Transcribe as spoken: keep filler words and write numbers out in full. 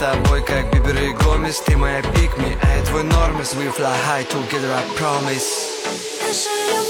тобой, как Бибер и Гомес. Ты моя pick me, а я твой нормис. We fly high together, I promise. Наша